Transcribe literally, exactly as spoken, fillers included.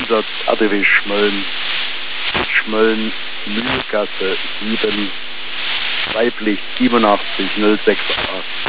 Einsatz R T W Schmölln, Schmölln, Mühlgasse sieben, weiblich siebenundachtzig null sechs acht.